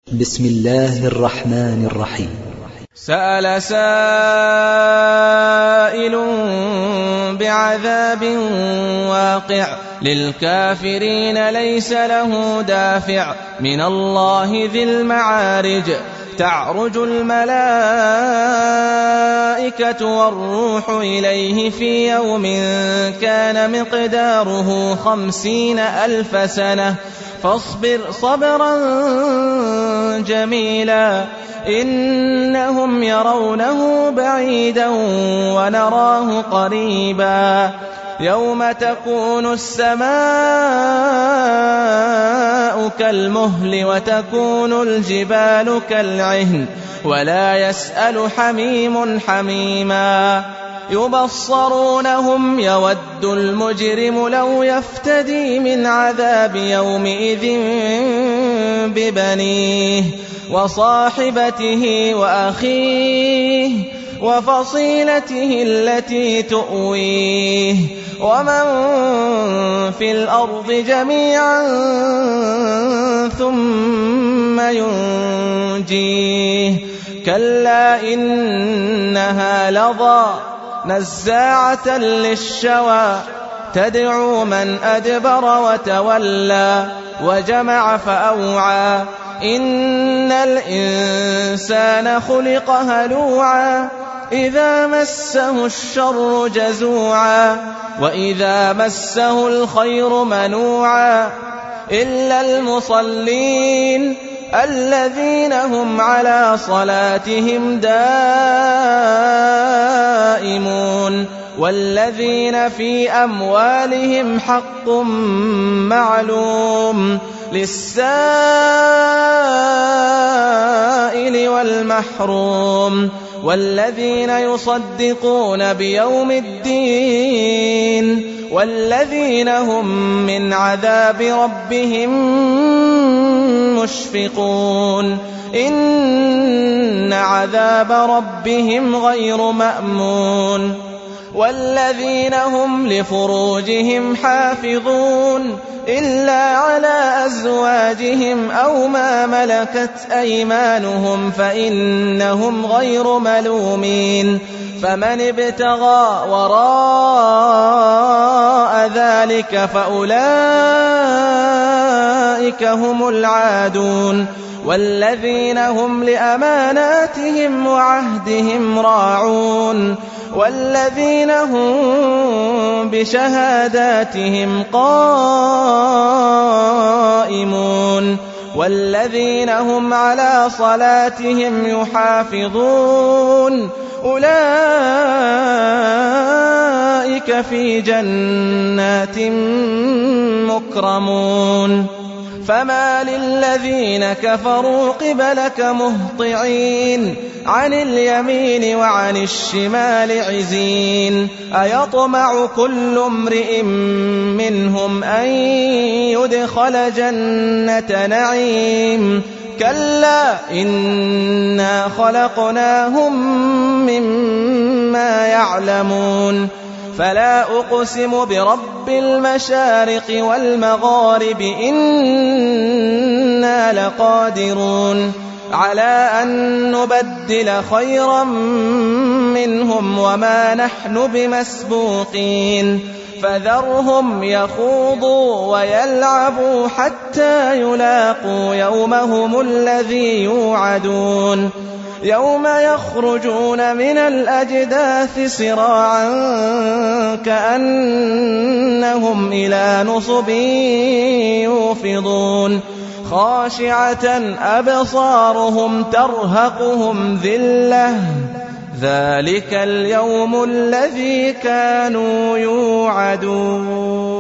بسم الله الرحمن الرحيم. سأل سائل بعذاب واقع للكافرين ليس له دافع من الله ذي المعارج تعرج الملائكة والروح إليه في يوم كان مقداره 50,000 سنة فاصبر صبرا جميلا إنهم يرونه بعيدا ونراه قريبا يوم تكون السماء كالمهل وتكون الجبال كالعهن ولا يسأل حميم حميما يبصرونهم يود المجرم لو يفتدي من عذاب يومئذ ببنيه وصاحبته وأخيه وفصيلته التي تؤويه ومن في الأرض جميعا ثم ينجيه كلا إنها لظى نزاعة للشوى تدعو من أدبر وتولى وجمع فأوعى إن الإنسان خلق هلوعا إذا مسه الشر جزوعا وإذا مسه الخير منوعا إلا المصلين الذين هم على صلاتهم دائمون والذين في أموالهم حق معلوم للسائل والمحروم والذين يصدقون بيوم الدين والذين هم من عذاب ربهم مشفقون إن عذاب ربهم غير مأمون والذين هم لفروجهم حافظون إلا على أزواجهم أو ما ملكت أيمانهم فإنهم غير ملومين فمن ابتغى وراء ذلك فأولئك هم العادون والذين هم لأماناتهم وعهدهم راعون والذين هم بشهاداتهم قائمون والذين هم على صلاتهم يحافظون أولئك في جنات مكرمون فما للذين كفروا قبلك مهطعين عن اليمين وعن الشمال عزين أيطمع كل امرئ منهم أن يدخل جنة نعيم كلا إنا خلقناهم مما يعلمون فلا أقسم برب المشارق والمغارب إنا لقادرون على أن نبدل خيرا منهم وما نحن بمسبوقين فذرهم يخوضوا ويلعبوا حتى يلاقوا يومهم الذي يوعدون يوم يخرجون من الأجداث سراعا كأنهم إلى نصب يوفضون خاشعة أبصارهم ترهقهم ذلة ذلك اليوم الذي كانوا يوعدون.